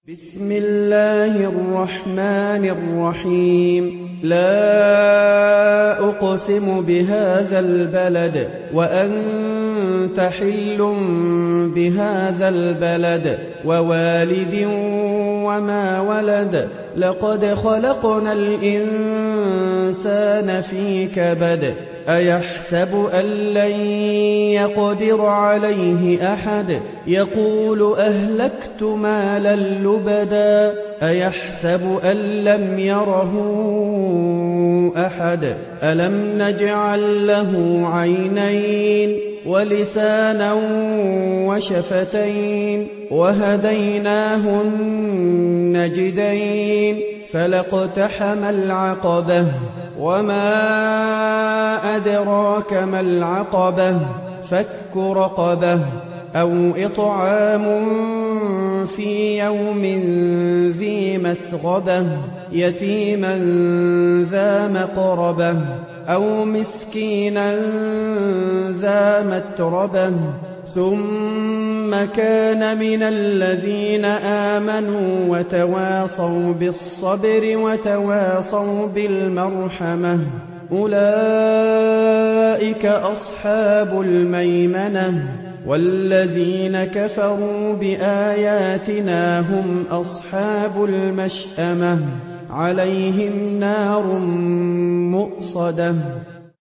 بسم الله الرحمن الرحيم لا أقسم بهذا البلد وأنت حل بهذا البلد ووالد وما ولد لقد خلقنا الإنسان في كبد أيحسب أن لن يقدر عليه أحد يقول أهلكت مالا لبدا أيحسب أن لم يره أحد ألم نجعل له عينين ولسانا وشفتين وهديناه النجدين فلاقتحم العقبة وما أدراك ما العقبة فك رقبة أو إطعام في يوم ذي مسغبة يتيما ذا مقربة أو مسكينا ذا متربة ثم كان من الذين آمنوا وتواصوا بالصبر وتواصوا بالمرحمة أولئك أصحاب الميمنة والذين كفروا بآياتنا هم أصحاب المشأمة عليهم نار مؤصدة